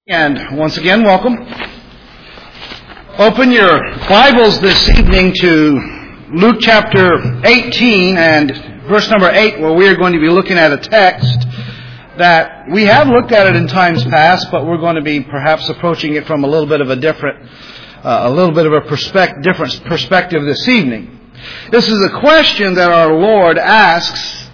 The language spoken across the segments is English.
And once again, welcome. Open your Bibles this evening to Luke chapter 18 and verse number 8, where we are going to be looking at a text that we have looked at it in times past, but we're going to be perhaps approaching it from a little bit of a different perspective this evening. This is a question that our Lord asks,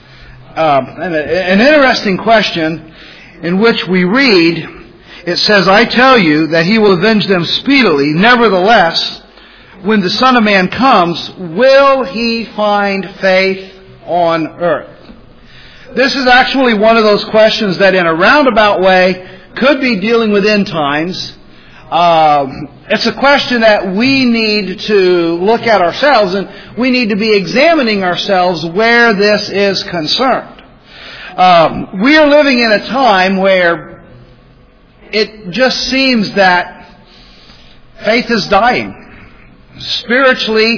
an interesting question in which we read. It says, "I tell you that he will avenge them speedily. Nevertheless, when the Son of Man comes, will he find faith on earth?" This is actually one of those questions that in a roundabout way could be dealing with end times. It's a question that we need to look at ourselves, and we need to be examining ourselves where this is concerned. We are living in a time where it just seems that faith is dying. Spiritually,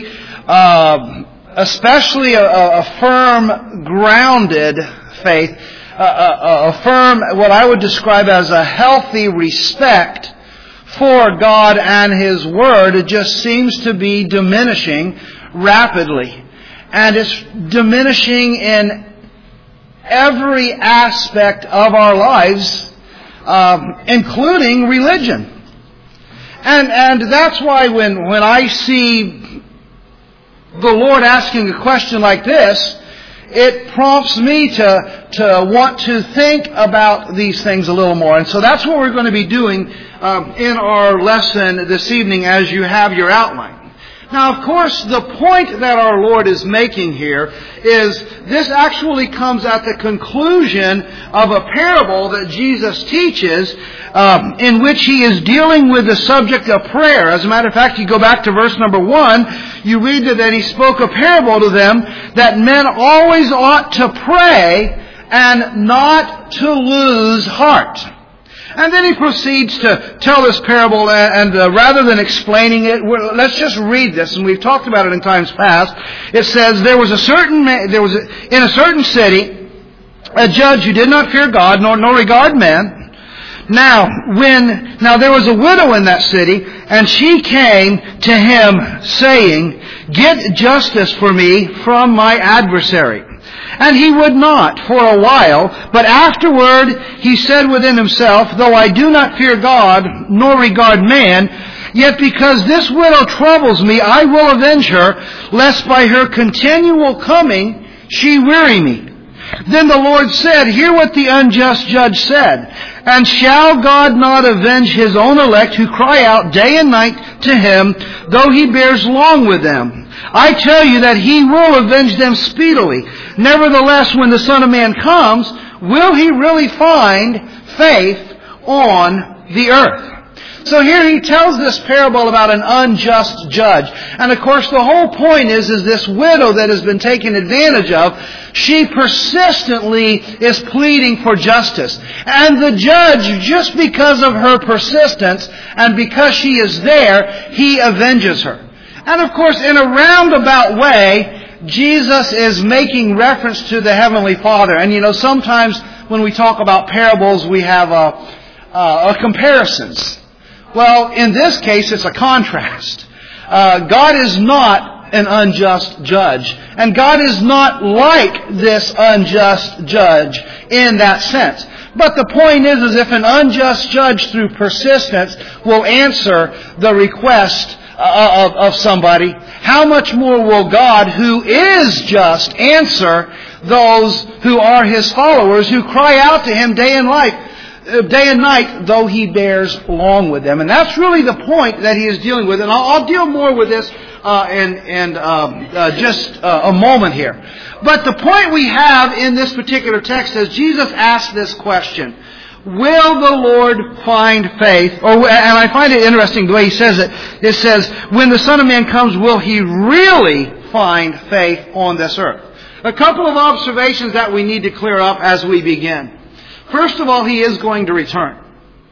especially a firm, grounded faith, a firm, what I would describe as a healthy respect for God and His Word, it just seems to be diminishing rapidly. And it's diminishing in every aspect of our lives, including religion. And that's why when I see the Lord asking a question like this, it prompts me to want to think about these things a little more. And so that's what we're going to be doing in our lesson this evening as you have your outline. Now, of course, the point that our Lord is making here is this actually comes at the conclusion of a parable that Jesus teaches in which He is dealing with the subject of prayer. As a matter of fact, you go back to verse number 1, you read that He spoke a parable to them that men always ought to pray and not to lose heart. And then He proceeds to tell this parable, and rather than explaining it, let's just read this. And we've talked about it in times past. It says, in a certain city a judge who did not fear God nor regard men. Now there was a widow in that city, and she came to him, saying, "Get justice for me from my adversary." And he would not for a while, but afterward he said within himself, "Though I do not fear God, nor regard man, yet because this widow troubles me, I will avenge her, lest by her continual coming she weary me." Then the Lord said, "Hear what the unjust judge said. And shall God not avenge His own elect who cry out day and night to Him, though He bears long with them? I tell you that He will avenge them speedily. Nevertheless, when the Son of Man comes, will He really find faith on the earth?" So here He tells this parable about an unjust judge. And of course the whole point is this widow that has been taken advantage of, she persistently is pleading for justice. And the judge, just because of her persistence and because she is there, He avenges her. And of course, in a roundabout way, Jesus is making reference to the Heavenly Father. And sometimes when we talk about parables, we have comparisons. Well, in this case, it's a contrast. God is not an unjust judge. And God is not like this unjust judge in that sense. But the point is if an unjust judge through persistence will answer the request of somebody, how much more will God, who is just, answer those who are His followers, who cry out to Him day and night, though He bears long with them. And that's really the point that He is dealing with. And I'll deal more with this in just a moment here. But the point we have in this particular text is Jesus asked this question: will the Lord find faith? And I find it interesting the way He says it. It says, when the Son of Man comes, will He really find faith on this earth? A couple of observations that we need to clear up as we begin. First of all, He is going to return.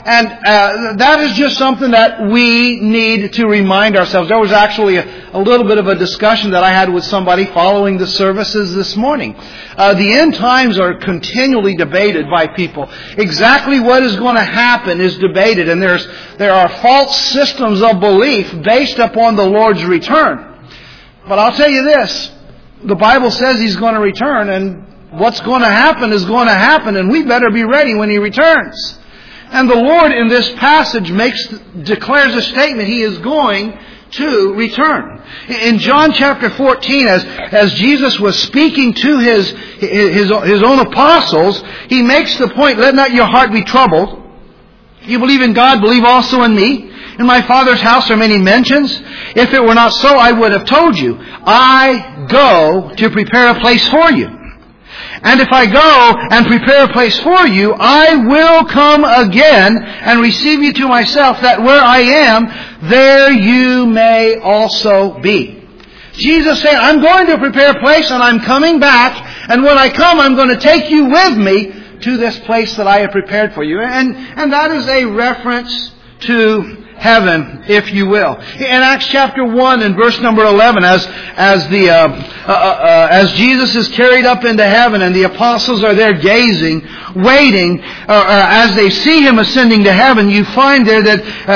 And that is just something that we need to remind ourselves. There was actually a little bit of a discussion that I had with somebody following the services this morning. The end times are continually debated by people. Exactly what is going to happen is debated, and there are false systems of belief based upon the Lord's return. But I'll tell you this, the Bible says He's going to return, and what's going to happen is going to happen, and we better be ready when He returns. And the Lord in this passage declares a statement. He is going to return. In John chapter 14, as Jesus was speaking to his own apostles, He makes the point, let not your heart be troubled. You believe in God, believe also in me. In my Father's house are many mansions. If it were not so, I would have told you. I go to prepare a place for you. And if I go and prepare a place for you, I will come again and receive you to myself, that where I am, there you may also be. Jesus saying, I'm going to prepare a place and I'm coming back, and when I come, I'm going to take you with me to this place that I have prepared for you. And that is a reference to heaven, if you will. In Acts chapter 1 and verse number 11, as Jesus is carried up into heaven and the apostles are there gazing, waiting, as they see Him ascending to heaven, you find there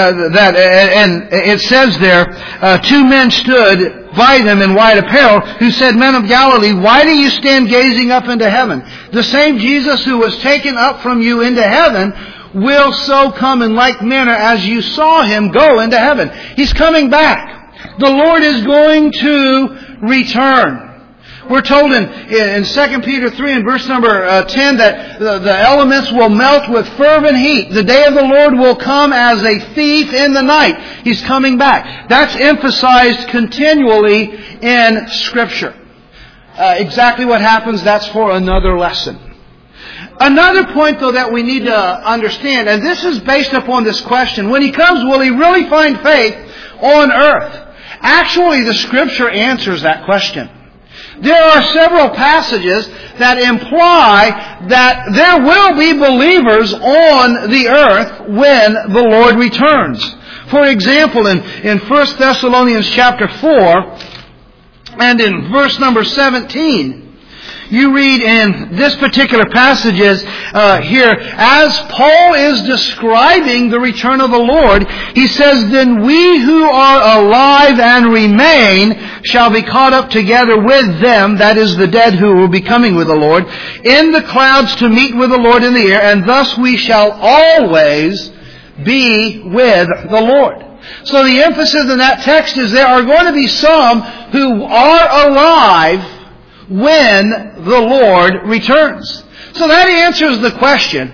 and it says there, two men stood by them in white apparel, who said, Men of Galilee, why do you stand gazing up into heaven? The same Jesus who was taken up from you into heaven will so come in like manner as you saw Him go into heaven. He's coming back. The Lord is going to return. We're told in 2 Peter 3 and verse number 10 that the elements will melt with fervent heat. The day of the Lord will come as a thief in the night. He's coming back. That's emphasized continually in Scripture. Exactly what happens, that's for another lesson. Another point, though, that we need to understand, and this is based upon this question, when He comes, will He really find faith on earth? Actually, the Scripture answers that question. There are several passages that imply that there will be believers on the earth when the Lord returns. For example, in 1 Thessalonians chapter 4 and in verse number 17, you read in this particular passages here, as Paul is describing the return of the Lord, he says, Then we who are alive and remain shall be caught up together with them, that is the dead who will be coming with the Lord, in the clouds to meet with the Lord in the air, and thus we shall always be with the Lord. So the emphasis in that text is there are going to be some who are alive when the Lord returns. So that answers the question,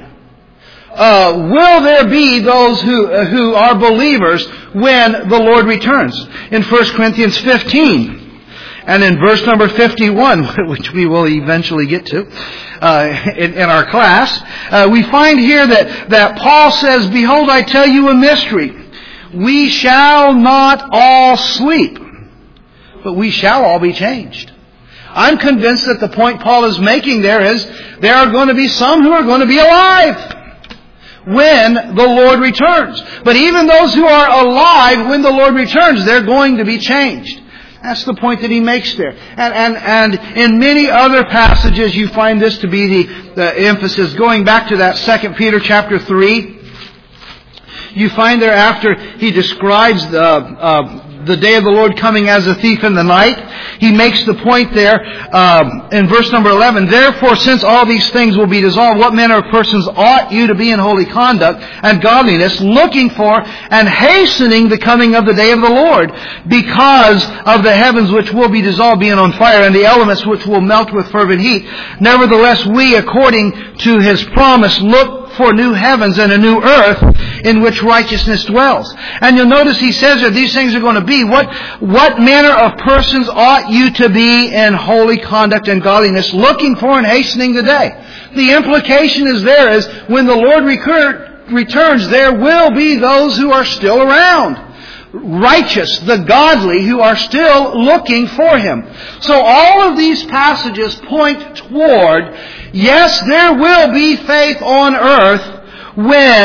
will there be those who are believers when the Lord returns? In 1 Corinthians 15 and in verse number 51, which we will eventually get to in our class, we find here that Paul says, Behold, I tell you a mystery. We shall not all sleep, but we shall all be changed. I'm convinced that the point Paul is making there is there are going to be some who are going to be alive when the Lord returns. But even those who are alive when the Lord returns, they're going to be changed. That's the point that he makes there. And in many other passages you find this to be the emphasis. Going back to that 2 Peter chapter 3, you find there after he describes the day of the Lord coming as a thief in the night, he makes the point there in verse number 11, Therefore, since all these things will be dissolved, what manner of persons ought you to be in holy conduct and godliness, looking for and hastening the coming of the day of the Lord, because of the heavens which will be dissolved being on fire, and the elements which will melt with fervent heat. Nevertheless, we, according to His promise, look for new heavens and a new earth in which righteousness dwells. And you'll notice he says that these things are going to be. What manner of persons ought you to be in holy conduct and godliness, looking for and hastening the day? The implication is there is when the Lord returns, there will be those who are still around. Righteous, the godly, who are still looking for Him. So all of these passages point toward, yes, there will be faith on earth when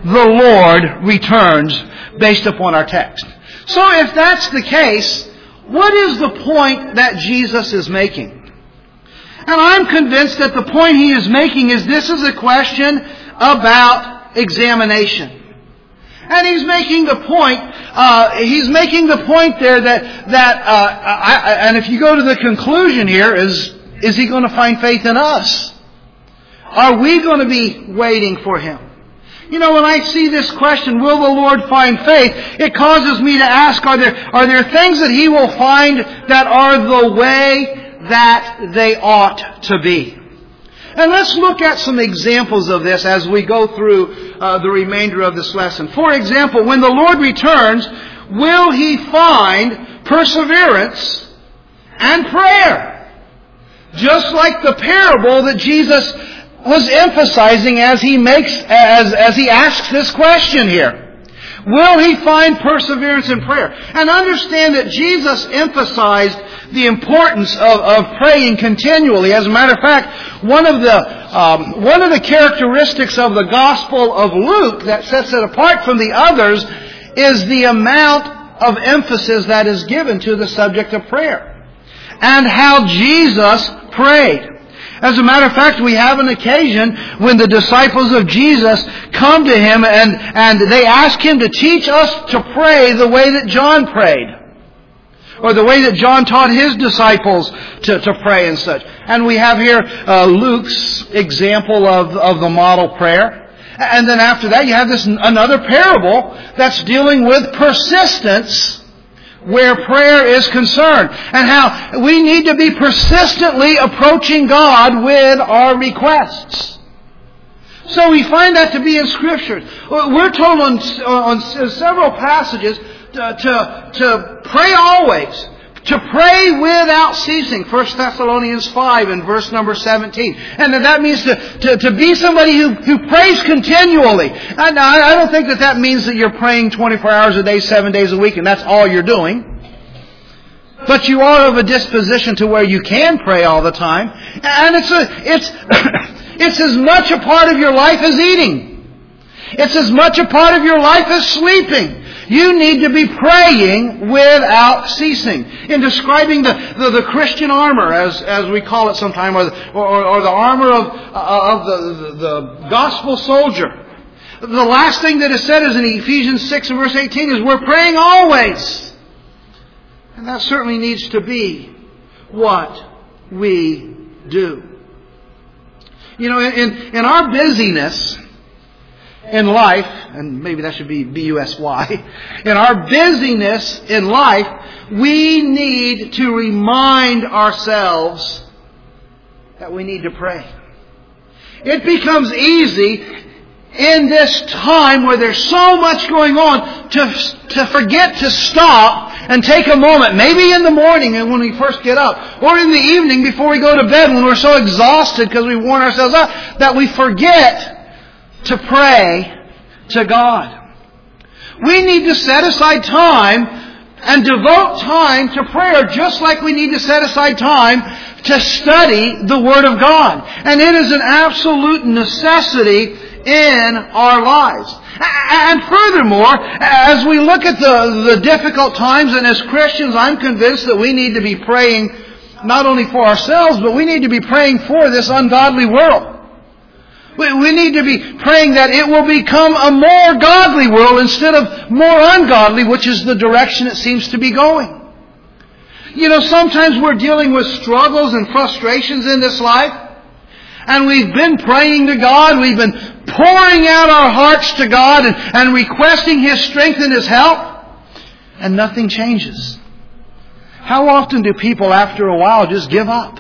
the Lord returns based upon our text. So if that's the case, what is the point that Jesus is making? And I'm convinced that the point he is making is this is a question about examination. And he's making the point there and if you go to the conclusion here, is he going to find faith in us? Are we going to be waiting for him? You know, when I see this question, will the Lord find faith? It causes me to ask, are there things that he will find that are the way that they ought to be? And let's look at some examples of this as we go through the remainder of this lesson. For example, when the Lord returns, will he find perseverance and prayer? Just like the parable that Jesus was emphasizing as he asks this question here. Will he find perseverance in prayer? And understand that Jesus emphasized the importance of praying continually. As a matter of fact, one of the characteristics of the Gospel of Luke that sets it apart from the others is the amount of emphasis that is given to the subject of prayer and how Jesus prayed. As a matter of fact, we have an occasion when the disciples of Jesus come to him and they ask him to teach us to pray the way that John prayed. Or the way that John taught his disciples to pray and such. And we have here Luke's example of the model prayer. And then after that you have another parable that's dealing with persistence where prayer is concerned, and how we need to be persistently approaching God with our requests. So we find that to be in Scripture. We're told on several passages to pray always, to pray without ceasing. 1 Thessalonians 5 and verse number 17. And that means to be somebody who prays continually. And I don't think that means that you're praying 24 hours a day, 7 days a week, and that's all you're doing. But you are of a disposition to where you can pray all the time. And it's as much a part of your life as eating. It's as much a part of your life as sleeping. You need to be praying without ceasing. In describing the Christian armor, as we call it sometimes, or the armor of the gospel soldier, the last thing that is said is in Ephesians 6 and verse 18 is we're praying always. And that certainly needs to be what we do. You know, in our busyness in life, and maybe that should be B-U-S-Y, in our busyness in life, we need to remind ourselves that we need to pray. It becomes easy in this time where there's so much going on to forget to stop and take a moment, maybe in the morning and when we first get up, or in the evening before we go to bed when we're so exhausted because we've worn ourselves out, that we forget to pray to God. We need to set aside time and devote time to prayer just like we need to set aside time to study the Word of God. And it is an absolute necessity in our lives. And furthermore, as we look at the difficult times, and as Christians, I'm convinced that we need to be praying not only for ourselves, but we need to be praying for this ungodly world. We need to be praying that it will become a more godly world instead of more ungodly, which is the direction it seems to be going. You know, sometimes we're dealing with struggles and frustrations in this life, and we've been praying to God, we've been pouring out our hearts to God and requesting His strength and His help, and nothing changes. How often do people after a while just give up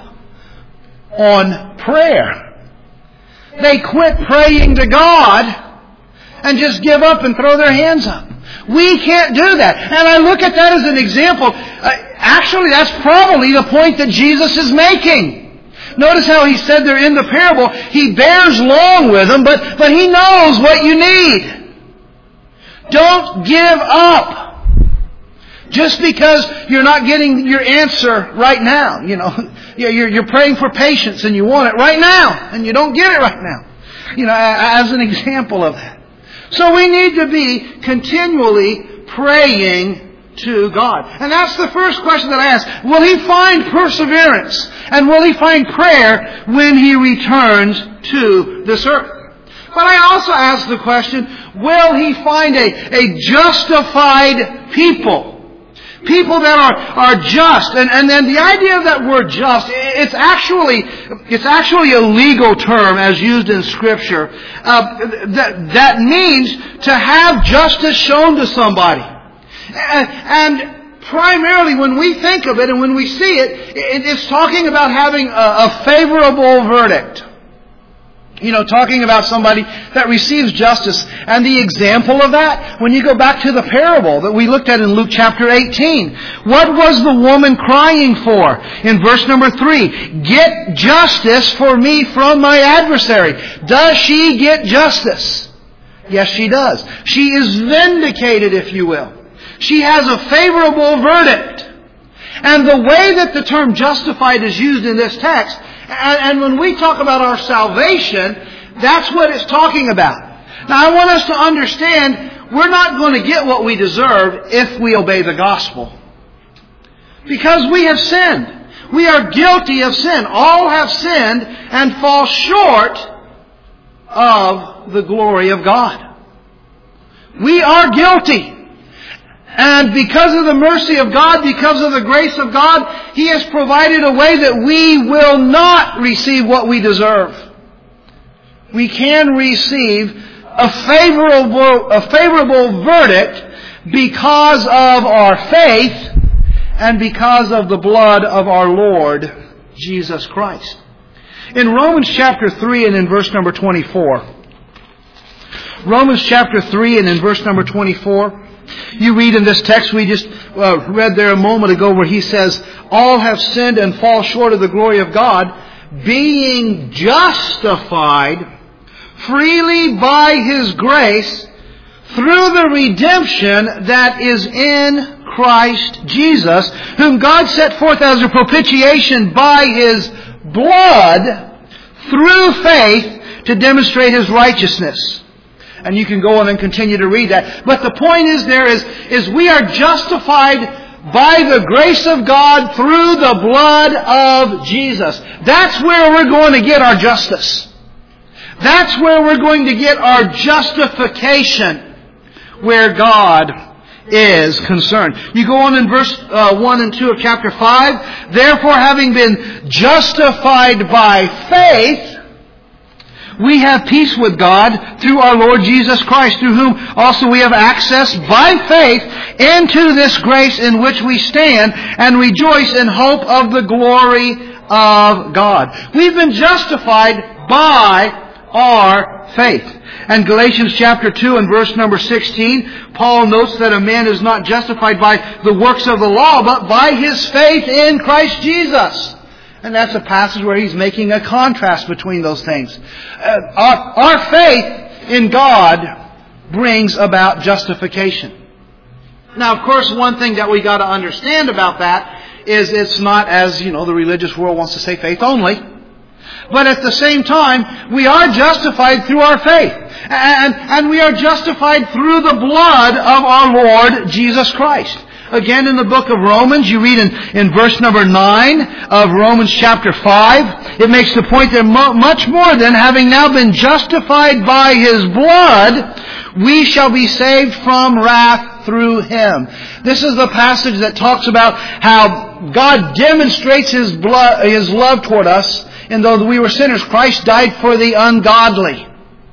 on prayer? They quit praying to God and just give up and throw their hands up. We can't do that. And I look at that as an example. Actually, that's probably the point that Jesus is making. Notice how He said there in the parable, He bears long with them, but He knows what you need. Don't give up. Just because you're not getting your answer right now. You know, you're praying for patience and you want it right now, and you don't get it right now. You know, as an example of that. So we need to be continually praying to God. And that's the first question that I ask. Will He find perseverance? And will He find prayer when He returns to this earth? But I also ask the question, will He find a justified people? People that are just. And then the idea of that word just, it's actually a legal term as used in Scripture. That means to have justice shown to somebody. And primarily when we think of it and when we see it, it's talking about having a favorable verdict. Talking about somebody that receives justice. And the example of that, when you go back to the parable that we looked at in Luke chapter 18, what was the woman crying for? In verse number 3, get justice for me from my adversary. Does she get justice? Yes, she does. She is vindicated, if you will. She has a favorable verdict. And the way that the term justified is used in this text, and when we talk about our salvation, that's what it's talking about. Now I want us to understand, we're not going to get what we deserve if we obey the gospel. Because we have sinned. We are guilty of sin. All have sinned and fall short of the glory of God. We are guilty. And because of the mercy of God, because of the grace of God, He has provided a way that we will not receive what we deserve. We can receive a favorable verdict because of our faith and because of the blood of our Lord Jesus Christ. In Romans chapter 3 and in verse number 24. Romans chapter 3 and in verse number 24. You read in this text we just read there a moment ago where he says, all have sinned and fall short of the glory of God, being justified freely by His grace through the redemption that is in Christ Jesus, whom God set forth as a propitiation by His blood through faith to demonstrate His righteousness. And you can go on and continue to read that. But the point is we are justified by the grace of God through the blood of Jesus. That's where we're going to get our justice. That's where we're going to get our justification, where God is concerned. You go on in verse 1 and 2 of chapter 5. Therefore, having been justified by faith, we have peace with God through our Lord Jesus Christ, through whom also we have access by faith into this grace in which we stand and rejoice in hope of the glory of God. We've been justified by our faith. And Galatians chapter 2 and verse number 16, Paul notes that a man is not justified by the works of the law, but by his faith in Christ Jesus. And that's a passage where he's making a contrast between those things. Our faith in God brings about justification. Now, of course, one thing that we got to understand about that is it's not, as the religious world wants to say, faith only. But at the same time, we are justified through our faith. And we are justified through the blood of our Lord Jesus Christ. Again, in the book of Romans, you read in verse number 9 of Romans chapter 5, it makes the point that much more than having now been justified by His blood, we shall be saved from wrath through Him. This is the passage that talks about how God demonstrates His love toward us, and though we were sinners, Christ died for the ungodly.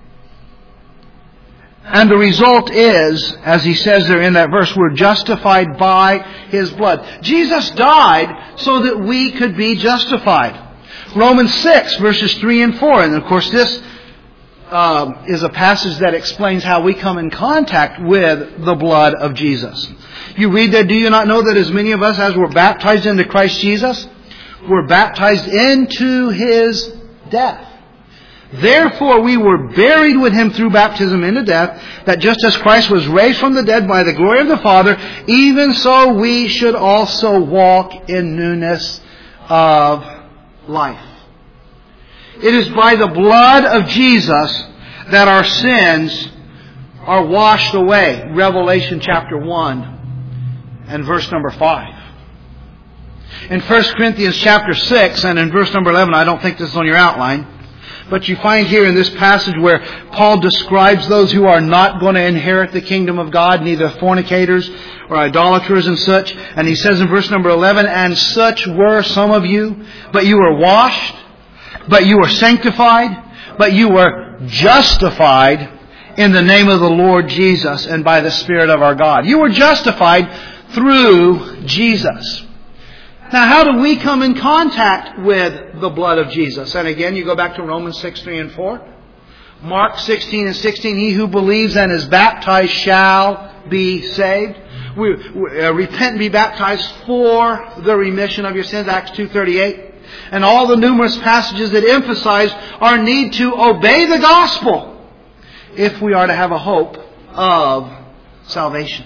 And the result is, as he says there in that verse, we're justified by His blood. Jesus died so that we could be justified. Romans 6, verses 3 and 4. And of course this is a passage that explains how we come in contact with the blood of Jesus. You read that, do you not know that as many of us as were baptized into Christ Jesus, were baptized into His death? Therefore we were buried with Him through baptism into death, that just as Christ was raised from the dead by the glory of the Father, even so we should also walk in newness of life. It is by the blood of Jesus that our sins are washed away. Revelation chapter 1 and verse number 5. In 1 Corinthians chapter 6 and in verse number 11, I don't think this is on your outline, but you find here in this passage where Paul describes those who are not going to inherit the kingdom of God, neither fornicators or idolaters and such. And he says in verse number 11, "And such were some of you, but you were washed, but you were sanctified, but you were justified in the name of the Lord Jesus and by the Spirit of our God." You were justified through Jesus. Now, how do we come in contact with the blood of Jesus? And again, you go back to Romans 6, 3 and 4. Mark 16 and 16, "He who believes and is baptized shall be saved." We repent and be baptized for the remission of your sins, Acts 2:38. And all the numerous passages that emphasize our need to obey the gospel if we are to have a hope of salvation.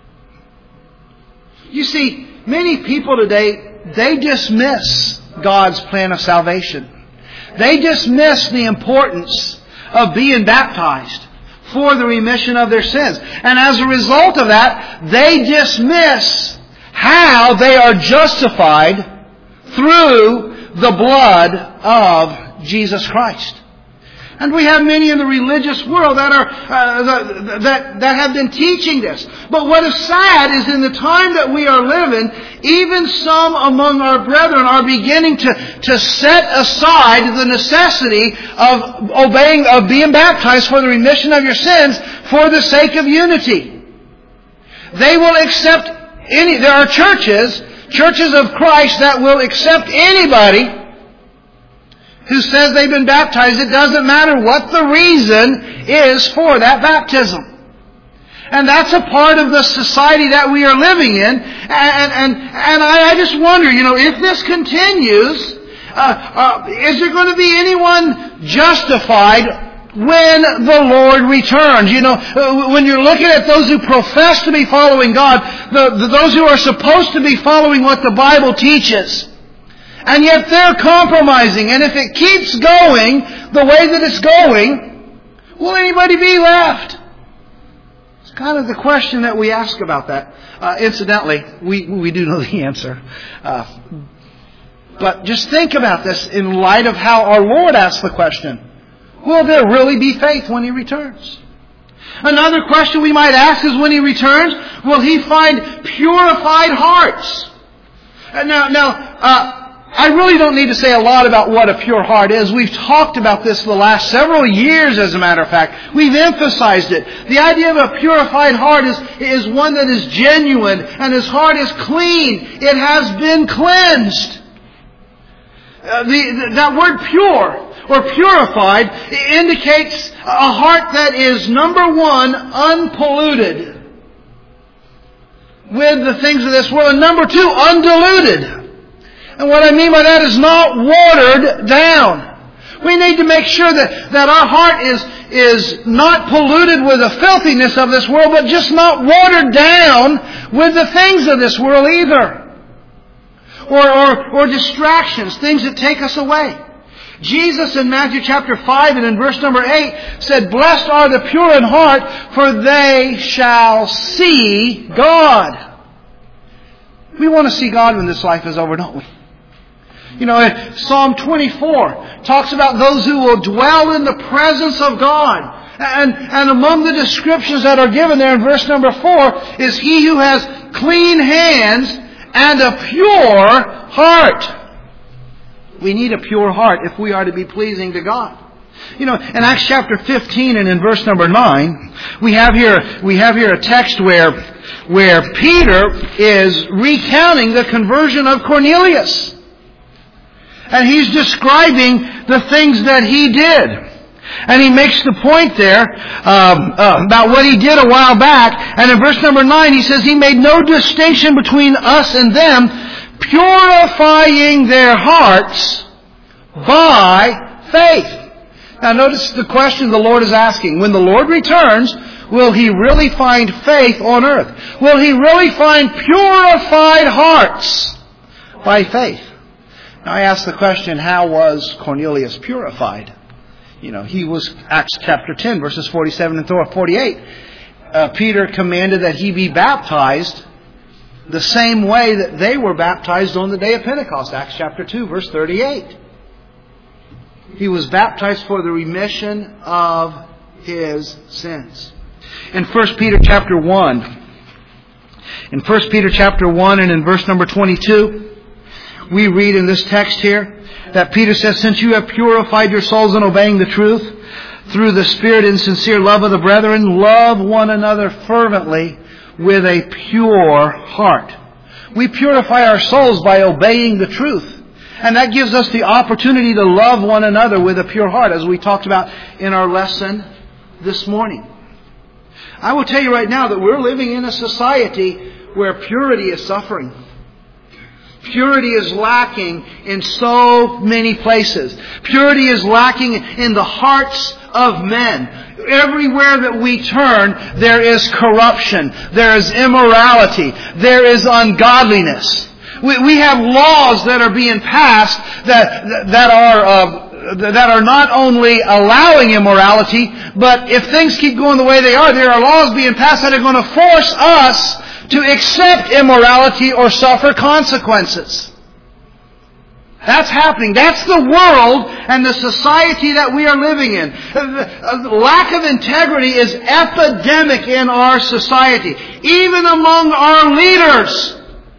You see, many people today, they dismiss God's plan of salvation. They dismiss the importance of being baptized for the remission of their sins. And as a result of that, they dismiss how they are justified through the blood of Jesus Christ. And we have many in the religious world that are that have been teaching this. But what is sad is in the time that we are living, even some among our brethren are beginning to set aside the necessity of obeying, of being baptized for the remission of your sins for the sake of unity. They will accept there are churches of Christ that will accept anybody who says they've been baptized. It doesn't matter what the reason is for that baptism. And that's a part of the society that we are living in. And I just wonder, if this continues, is there going to be anyone justified when the Lord returns? When you're looking at those who profess to be following God, those who are supposed to be following what the Bible teaches, and yet they're compromising. And if it keeps going the way that it's going, will anybody be left? It's kind of the question that we ask about that. Incidentally, we do know the answer. But just think about this in light of how our Lord asked the question. Will there really be faith when He returns? Another question we might ask is, when He returns, will He find purified hearts? Now, I really don't need to say a lot about what a pure heart is. We've talked about this the last several years, as a matter of fact. We've emphasized it. The idea of a purified heart is one that is genuine, and His heart is clean. It has been cleansed. That word pure or purified indicates a heart that is, number one, unpolluted with the things of this world, and number two, undiluted. And what I mean by that is not watered down. We need to make sure that our heart is not polluted with the filthiness of this world, but just not watered down with the things of this world either. Or distractions, things that take us away. Jesus in Matthew chapter 5 and in verse number 8 said, "Blessed are the pure in heart, for they shall see God." We want to see God when this life is over, don't we? Psalm 24 talks about those who will dwell in the presence of God. And among the descriptions that are given there in verse number 4 is he who has clean hands and a pure heart. We need a pure heart if we are to be pleasing to God. In Acts chapter 15 and in verse number 9, we have here a text where Peter is recounting the conversion of Cornelius. And he's describing the things that he did. And he makes the point there about what he did a while back. And in verse number 9 he says, "He made no distinction between us and them, purifying their hearts by faith." Now notice the question the Lord is asking. When the Lord returns, will He really find faith on earth? Will He really find purified hearts by faith? Now I ask the question, how was Cornelius purified? he was, Acts chapter 10, verses 47 and 48. Peter commanded that he be baptized the same way that they were baptized on the day of Pentecost. Acts chapter 2, verse 38. He was baptized for the remission of his sins. In 1 Peter chapter 1, and in verse number 22, we read in this text here that Peter says, "Since you have purified your souls in obeying the truth, through the Spirit and sincere love of the brethren, love one another fervently with a pure heart." We purify our souls by obeying the truth. And that gives us the opportunity to love one another with a pure heart, as we talked about in our lesson this morning. I will tell you right now that we're living in a society where purity is suffering. Purity is lacking in so many places. Purity is lacking in the hearts of men. Everywhere that we turn, there is corruption. There is immorality. There is ungodliness. We have laws that are being passed that are not only allowing immorality, but if things keep going the way they are, there are laws being passed that are going to force us to accept immorality or suffer consequences. That's happening. That's the world and the society that we are living in. Lack of integrity is epidemic in our society, even among our leaders.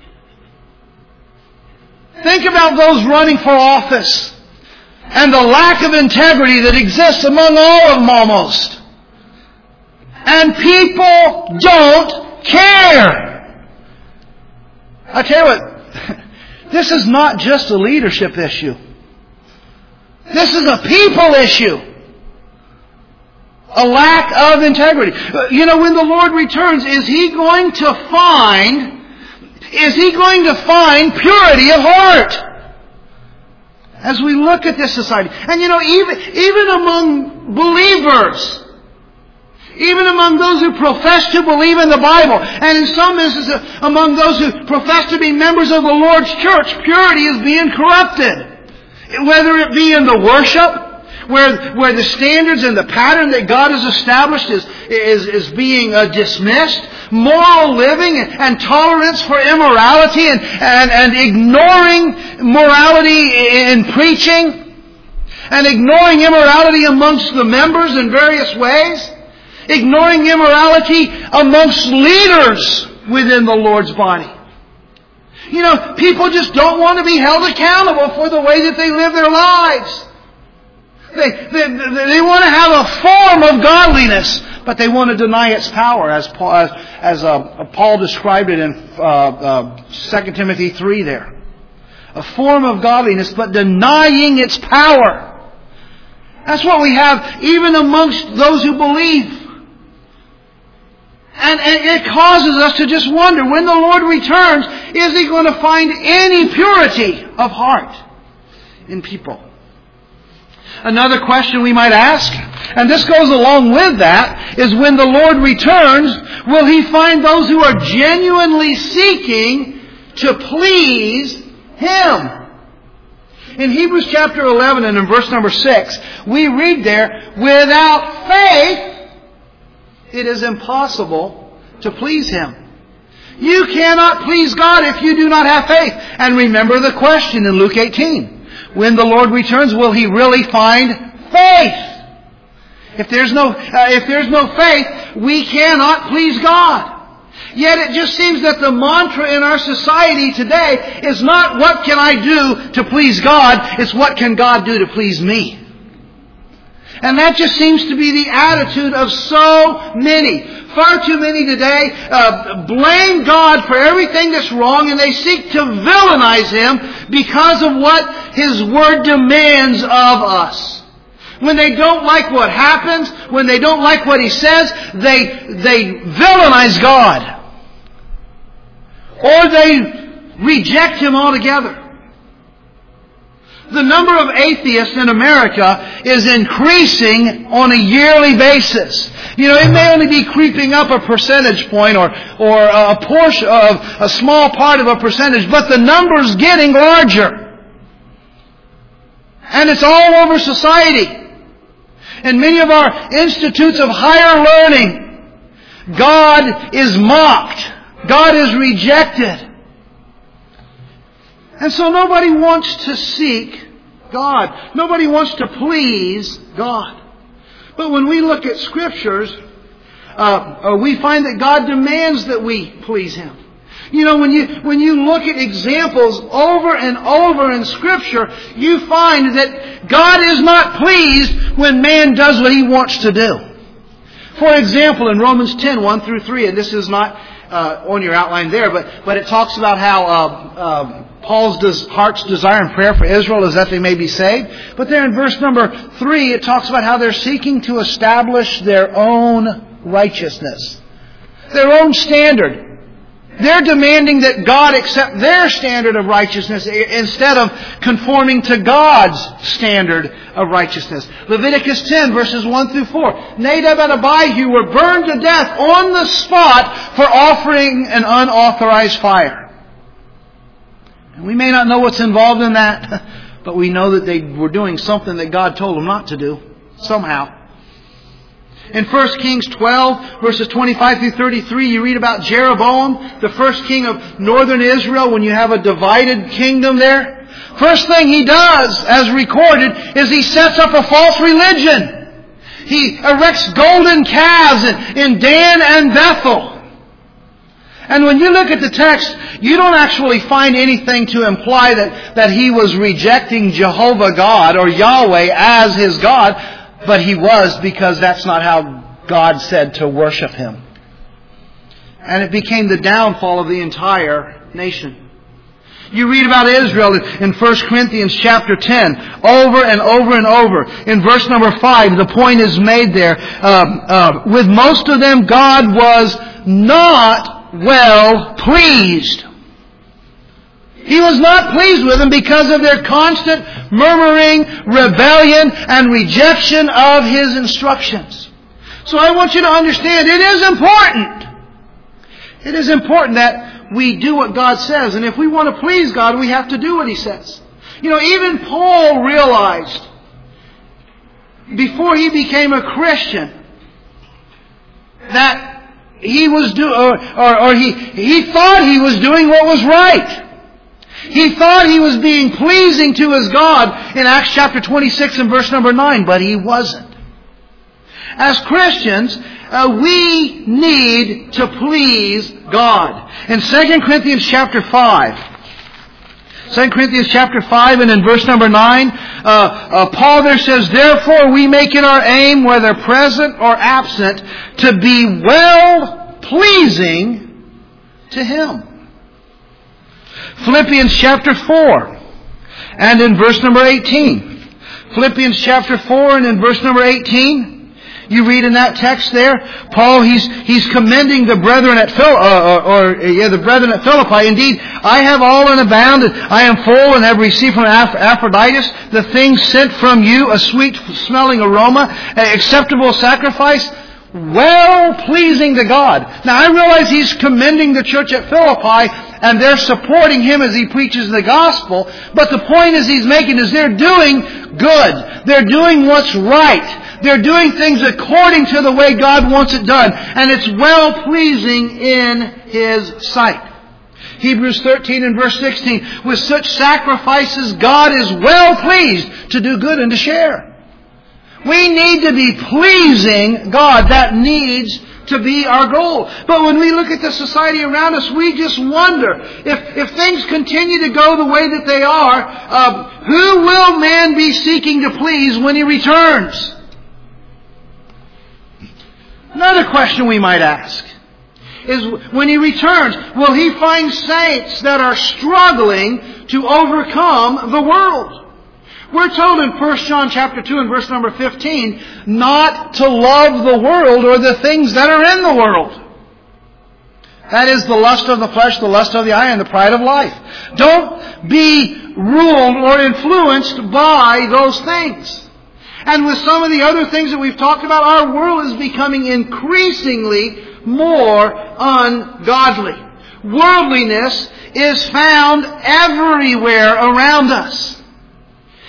Think about those running for office and the lack of integrity that exists among all of them almost. And people don't care. I tell you what, this is not just a leadership issue. This is a people issue. A lack of integrity. When the Lord returns, is He going to find purity of heart? As we look at this society. And even among believers, even among those who profess to believe in the Bible, and in some instances among those who profess to be members of the Lord's church, purity is being corrupted. Whether it be in the worship, where the standards and the pattern that God has established is being dismissed, moral living and tolerance for immorality and ignoring morality in preaching, and ignoring immorality amongst the members in various ways, ignoring immorality amongst leaders within the Lord's body. People just don't want to be held accountable for the way that they live their lives. They want to have a form of godliness, but they want to deny its power, as Paul described it in 2 Timothy 3 there. A form of godliness, but denying its power. That's what we have even amongst those who believe. And it causes us to just wonder, when the Lord returns, is He going to find any purity of heart in people? Another question we might ask, and this goes along with that, is when the Lord returns, will He find those who are genuinely seeking to please Him? In Hebrews chapter 11 and in verse number 6, we read there, without faith, it is impossible to please Him. You cannot please God if you do not have faith. And remember the question in Luke 18. When the Lord returns, will He really find faith? If there's no faith, we cannot please God. Yet it just seems that the mantra in our society today is not what can I do to please God, it's what can God do to please me. And that just seems to be the attitude of so many. Far too many today blame God for everything that's wrong, and they seek to villainize Him because of what His Word demands of us. When they don't like what happens, when they don't like what He says, they villainize God. Or they reject Him altogether. The number of atheists in America is increasing on a yearly basis. It may only be creeping up a percentage point or a portion of a small part of a percentage, but the number's getting larger. And it's all over society. and many of our institutes of higher learning, God is mocked. God is rejected. And so nobody wants to seek God. Nobody wants to please God. But when we look at Scriptures, we find that God demands that we please Him. You know, when you look at examples over and over in Scripture, you find that God is not pleased when man does what he wants to do. For example, in Romans 10, 1 through 3, and this is not on your outline there, but it talks about how Paul's heart's desire and prayer for Israel is that they may be saved. But there in verse number 3, it talks about how they're seeking to establish their own righteousness, their own standard. They're demanding that God accept their standard of righteousness instead of conforming to God's standard of righteousness. Leviticus 10, verses 1 through 4. Nadab and Abihu were burned to death on the spot for offering an unauthorized fire. And we may not know what's involved in that, but we know that they were doing something that God told them not to do, somehow. In 1 Kings 12, verses 25 through 33, you read about Jeroboam, the first king of northern Israel, when you have a divided kingdom there. First thing he does, as recorded, is he sets up a false religion. He erects golden calves in Dan and Bethel. And when you look at the text, you don't actually find anything to imply that he was rejecting Jehovah God or Yahweh as his God. But he was, because that's not how God said to worship Him. And it became the downfall of the entire nation. You read about Israel in 1 Corinthians chapter 10, over and over and over. In verse number 5, the point is made there. With most of them, God was not well pleased. He was not pleased with them because of their constant murmuring, rebellion, and rejection of His instructions. So I want you to understand, it is important. It is important that we do what God says. And if we want to please God, we have to do what He says. You know, even Paul realized, before he became a Christian, that he was he thought he was doing what was right. He thought he was being pleasing to his God in Acts chapter 26 and verse number 9, but he wasn't. As Christians, we need to please God. In 2 Corinthians chapter 5, 2 Corinthians chapter 5 and in verse number 9, Paul there says, "Therefore we make it our aim, whether present or absent, to be well pleasing to Him." Philippians chapter 4 and in verse number 18. Philippians chapter 4 and in verse number 18. You read in that text there, Paul, he's commending the brethren at Philippi. "Indeed, I have all and abound, and I am full and have received from Epaphroditus the things sent from you, a sweet smelling aroma, an acceptable sacrifice, well pleasing to God." Now I realize he's commending the church at Philippi, and they're supporting him as he preaches the gospel. But the point is he's making is they're doing good. They're doing what's right. They're doing things according to the way God wants it done. And it's well pleasing in His sight. Hebrews 13 and verse 16. "With such sacrifices God is well pleased to do good and to share." We need to be pleasing God. That needs to be our goal. But when we look at the society around us, we just wonder, if things continue to go the way that they are, who will man be seeking to please when He returns? Another question we might ask is, when He returns, will He find saints that are struggling to overcome the world? We're told in 1 John chapter 2 and verse number 15 not to love the world or the things that are in the world. That is the lust of the flesh, the lust of the eye, and the pride of life. Don't be ruled or influenced by those things. And with some of the other things that we've talked about, our world is becoming increasingly more ungodly. Worldliness is found everywhere around us.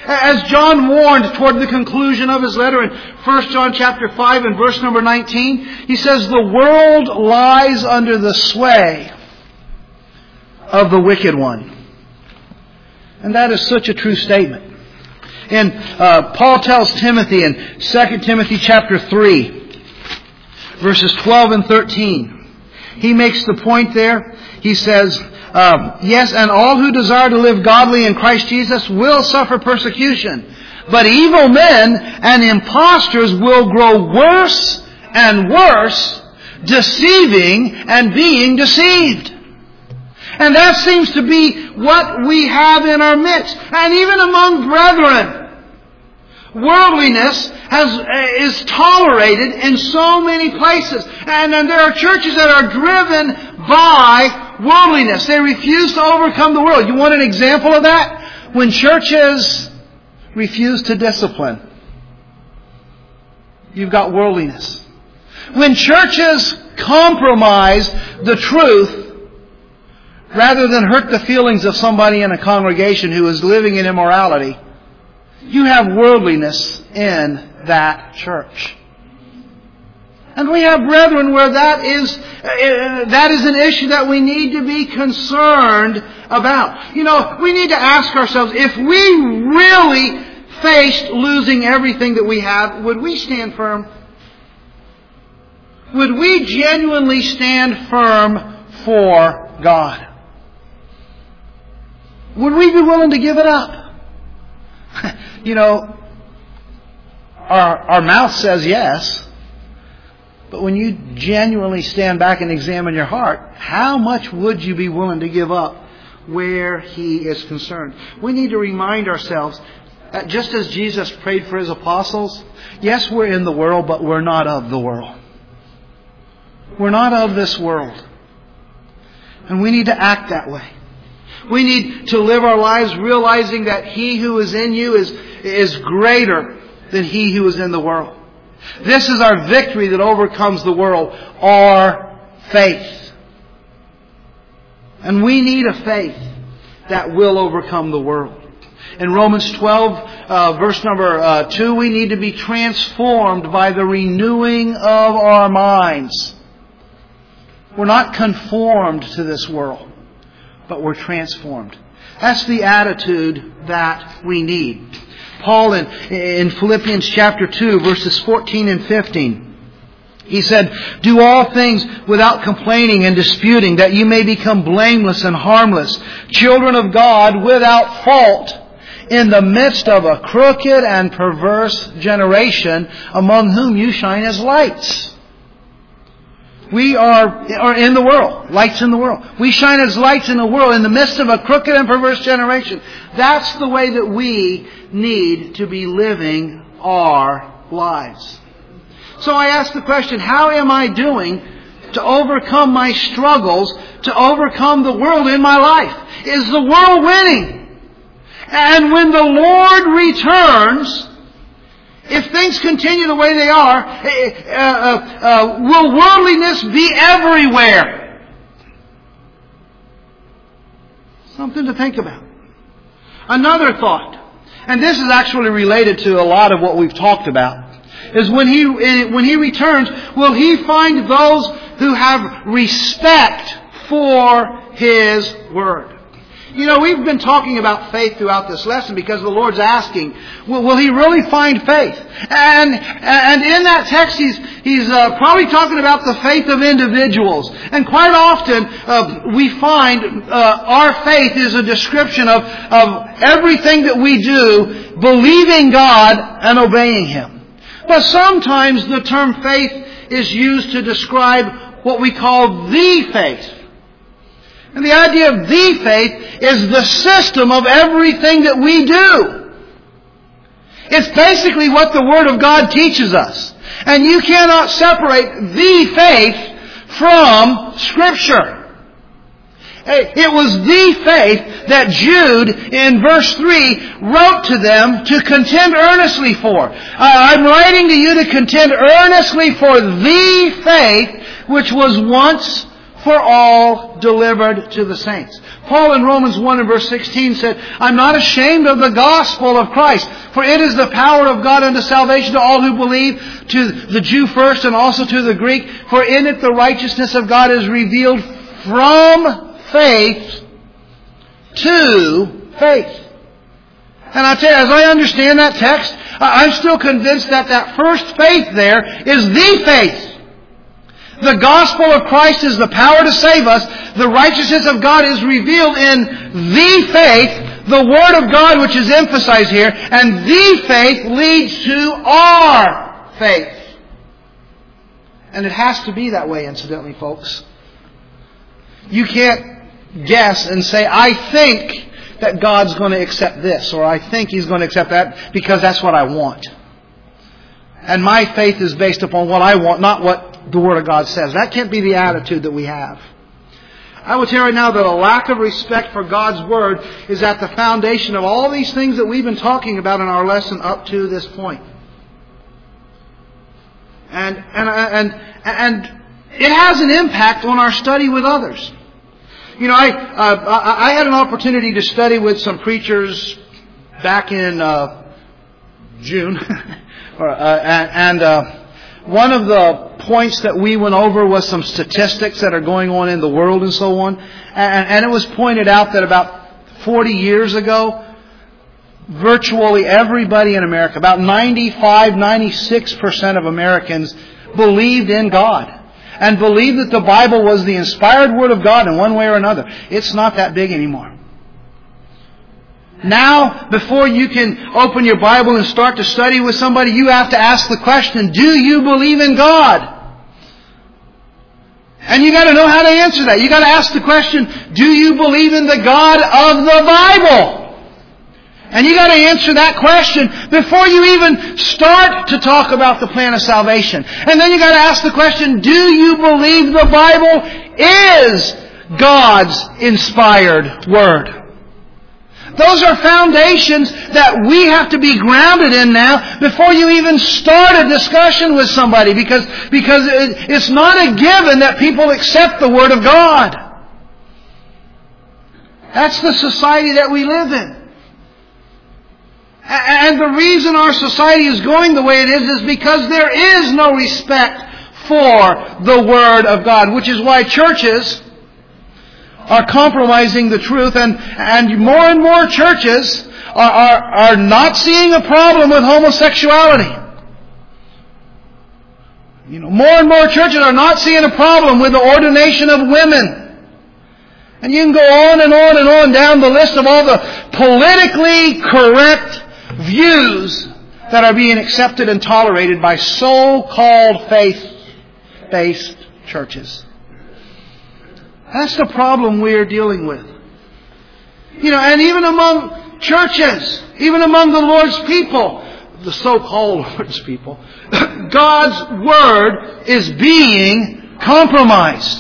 As John warned toward the conclusion of his letter in 1 John chapter 5 and verse number 19, he says, the world lies under the sway of the wicked one. And that is such a true statement. And Paul tells Timothy in 2 Timothy chapter 3, verses 12 and 13, he makes the point there. He says, yes, and all who desire to live godly in Christ Jesus will suffer persecution. But evil men and impostors will grow worse and worse, deceiving and being deceived. And that seems to be what we have in our midst. And even among brethren, worldliness is tolerated in so many places. And there are churches that are driven by worldliness. They refuse to overcome the world. You want an example of that? When churches refuse to discipline, you've got worldliness. When churches compromise the truth rather than hurt the feelings of somebody in a congregation who is living in immorality, you have worldliness in that church. And we have brethren where that is an issue that we need to be concerned about. You know, we need to ask ourselves, if we really faced losing everything that we have, would we stand firm? Would we genuinely stand firm for God? Would we be willing to give it up? You know, our mouth says yes. But when you genuinely stand back and examine your heart, how much would you be willing to give up where He is concerned? We need to remind ourselves that just as Jesus prayed for His apostles, yes, we're in the world, but we're not of the world. We're not of this world. And we need to act that way. We need to live our lives realizing that He who is in you is greater than he who is in the world. This is our victory that overcomes the world, our faith. And we need a faith that will overcome the world. In Romans 12, verse number 2, we need to be transformed by the renewing of our minds. We're not conformed to this world, but we're transformed. That's the attitude that we need. Paul in Philippians chapter 2, verses 14 and 15, he said, do all things without complaining and disputing, that you may become blameless and harmless, children of God without fault, in the midst of a crooked and perverse generation, among whom you shine as lights. We are in the world, lights in the world. We shine as lights in the world in the midst of a crooked and perverse generation. That's the way that we need to be living our lives. So I ask the question, how am I doing to overcome my struggles, to overcome the world in my life? Is the world winning? And when the Lord returns, if things continue the way they are, will worldliness be everywhere? Something to think about. Another thought, and this is actually related to a lot of what we've talked about, is when He returns, will He find those who have respect for His Word? You know, we've been talking about faith throughout this lesson because the Lord's asking, will He really find faith? And in that text, He's probably talking about the faith of individuals. And quite often, we find our faith is a description of everything that we do, believing God and obeying Him. But sometimes the term faith is used to describe what we call the faith. And the idea of the faith is the system of everything that we do. It's basically what the Word of God teaches us. And you cannot separate the faith from Scripture. It was the faith that Jude, in verse 3, wrote to them to contend earnestly for. I'm writing to you to contend earnestly for the faith which was once for all delivered to the saints. Paul in Romans 1 and verse 16 said, I'm not ashamed of the gospel of Christ, for it is the power of God unto salvation to all who believe, to the Jew first and also to the Greek. For in it the righteousness of God is revealed from faith to faith. And I tell you, as I understand that text, I'm still convinced that that first faith there is the faith. The gospel of Christ is the power to save us. The righteousness of God is revealed in the faith, the Word of God, which is emphasized here. And the faith leads to our faith. And it has to be that way, incidentally, folks. You can't guess and say, I think that God's going to accept this, or I think He's going to accept that because that's what I want. And my faith is based upon what I want, not what the Word of God says. That can't be the attitude that we have. I will tell you right now that a lack of respect for God's Word is at the foundation of all these things that we've been talking about in our lesson up to this point. And it has an impact on our study with others. You know, I had an opportunity to study with some preachers back in June, and one of the points that we went over was some statistics that are going on in the world and so on, and it was pointed out that about 40 years ago, virtually everybody in America, about 96% of Americans believed in God. And believe that the Bible was the inspired Word of God in one way or another. It's not that big anymore. Now, before you can open your Bible and start to study with somebody, you have to ask the question, do you believe in God? And you got to know how to answer that. You got to ask the question, do you believe in the God of the Bible? And you got to answer that question before you even start to talk about the plan of salvation. And then you got to ask the question, do you believe the Bible is God's inspired Word? Those are foundations that we have to be grounded in now before you even start a discussion with somebody, because it's not a given that people accept the Word of God. That's the society that we live in. And the reason our society is going the way it is because there is no respect for the Word of God, which is why churches are compromising the truth, and more churches are not seeing a problem with homosexuality. You know, more and more churches are not seeing a problem with the ordination of women. And you can go on and on and on down the list of all the politically correct views that are being accepted and tolerated by so-called faith-based churches. That's the problem we're dealing with. You know, and even among churches, even among the Lord's people, the so-called Lord's people, God's Word is being compromised.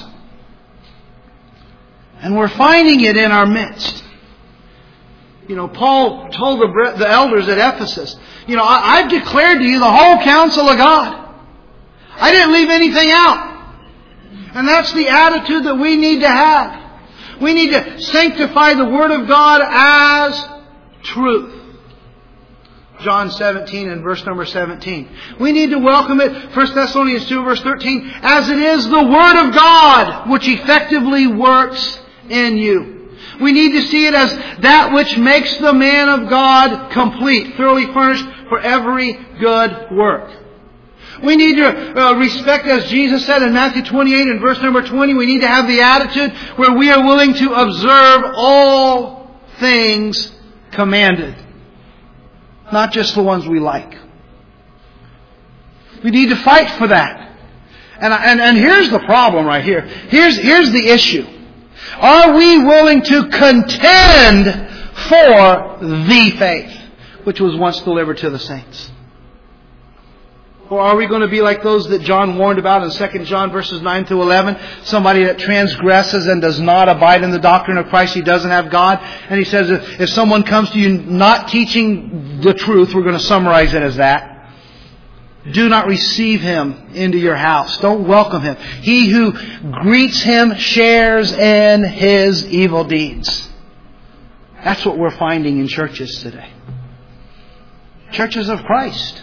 And we're finding it in our midst. You know, Paul told the elders at Ephesus, you know, I've declared to you the whole counsel of God. I didn't leave anything out. And that's the attitude that we need to have. We need to sanctify the Word of God as truth. John 17 and verse number 17. We need to welcome it, 1 Thessalonians 2 verse 13, as it is the Word of God which effectively works in you. We need to see it as that which makes the man of God complete, thoroughly furnished for every good work. We need to respect, as Jesus said in Matthew 28 and verse number 20, we need to have the attitude where we are willing to observe all things commanded. Not just the ones we like. We need to fight for that. And here's the problem right here. Here's the issue. Are we willing to contend for the faith which was once delivered to the saints? Or are we going to be like those that John warned about in 2 John verses 9 through 11? Somebody that transgresses and does not abide in the doctrine of Christ, he doesn't have God. And he says if someone comes to you not teaching the truth, we're going to summarize it as that. do not receive him into your house. Don't welcome him. He who greets him shares in his evil deeds. That's what we're finding in churches today. Churches of Christ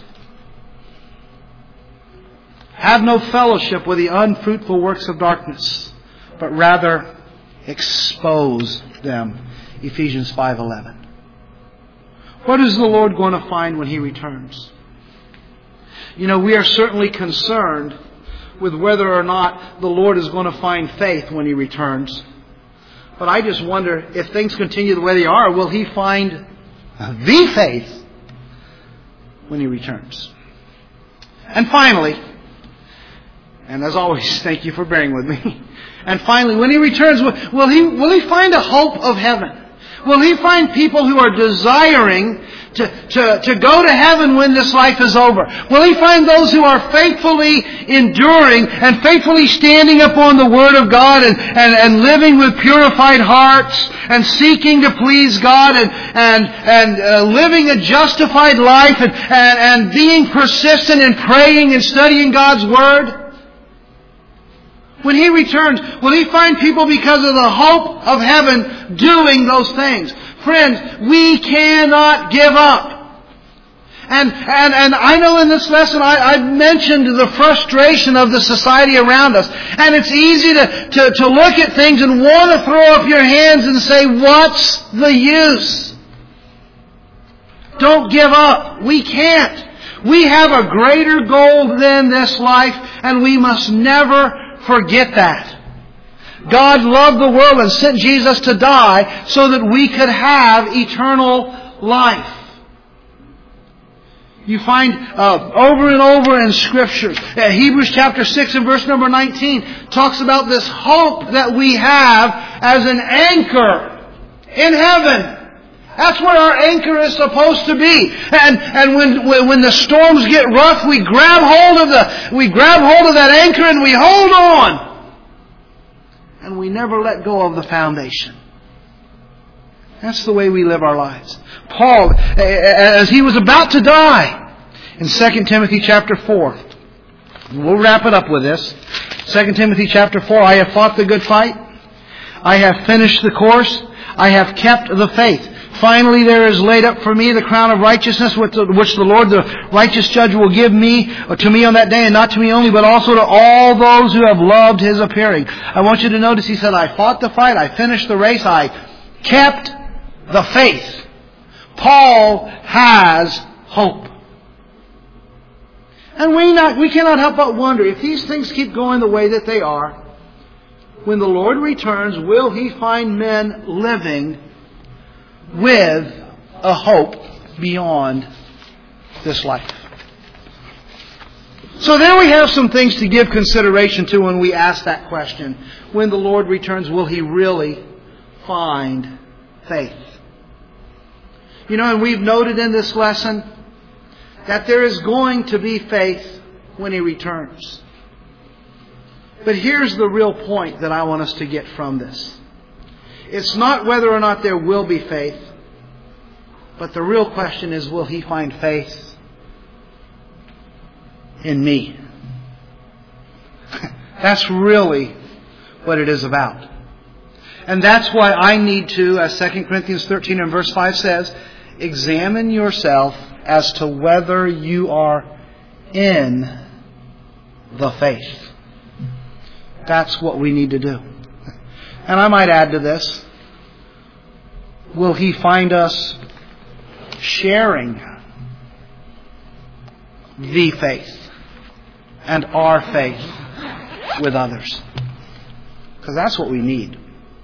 have no fellowship with the unfruitful works of darkness, but rather expose them. Ephesians 5:11. What is the Lord going to find when He returns? You know, we are certainly concerned with whether or not the Lord is going to find faith when He returns. But I just wonder, if things continue the way they are, will He find the faith when He returns? And finally, and as always, thank you for bearing with me. And finally, when He returns, will He find a hope of heaven? Will He find people who are desiring to go to heaven when this life is over? Will He find those who are faithfully enduring and faithfully standing upon the Word of God and living with purified hearts and seeking to please God and living a justified life and being persistent in praying and studying God's Word? When He returns, will He find people because of the hope of heaven doing those things? Friends, we cannot give up. And I know in this lesson I've mentioned the frustration of the society around us. And it's easy to look at things and want to throw up your hands and say, what's the use? Don't give up. We can't. We have a greater goal than this life, and we must never forget that. God loved the world and sent Jesus to die so that we could have eternal life. You find over and over in Scripture, Hebrews chapter 6 and verse number 19 talks about this hope that we have as an anchor in heaven. That's where our anchor is supposed to be. And when the storms get rough, we grab hold of that anchor and we hold on. And we never let go of the foundation. That's the way we live our lives. Paul, as he was about to die, in 2 Timothy chapter 4, we'll wrap it up with this. 2 Timothy chapter 4, I have fought the good fight. I have finished the course. I have kept the faith. Finally, there is laid up for me the crown of righteousness, which the Lord, the righteous judge, will give to me on that day, and not to me only, but also to all those who have loved His appearing. I want you to notice he said, I fought the fight, I finished the race, I kept the faith. Paul has hope. And we cannot help but wonder, if these things keep going the way that they are, when the Lord returns, will He find men living with a hope beyond this life? So there we have some things to give consideration to when we ask that question. When the Lord returns, will He really find faith? You know, and we've noted in this lesson that there is going to be faith when He returns. But here's the real point that I want us to get from this. It's not whether or not there will be faith, but the real question is, will He find faith in me? That's really what it is about. And that's why I need to, as 2 Corinthians 13 and verse 5 says, examine yourself as to whether you are in the faith. That's what we need to do. And I might add to this, will He find us sharing the faith and our faith with others? Because that's what we need.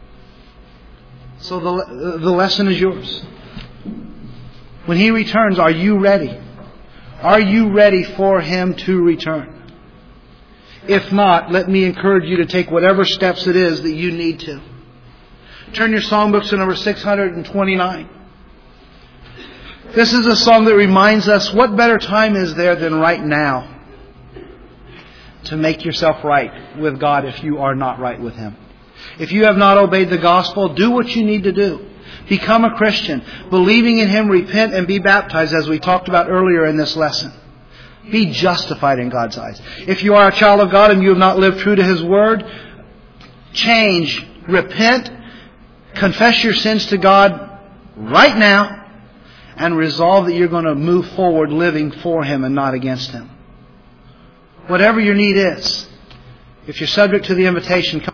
So the lesson is yours. When He returns, are you ready? Are you ready for Him to return? If not, let me encourage you to take whatever steps it is that you need to. Turn your songbooks to number 629. This is a song that reminds us, what better time is there than right now to make yourself right with God if you are not right with Him. If you have not obeyed the gospel, do what you need to do. Become a Christian. Believing in Him, repent and be baptized, as we talked about earlier in this lesson. Be justified in God's eyes. If you are a child of God and you have not lived true to His Word, change, repent, confess your sins to God right now, and resolve that you're going to move forward living for Him and not against Him. Whatever your need is, if you're subject to the invitation,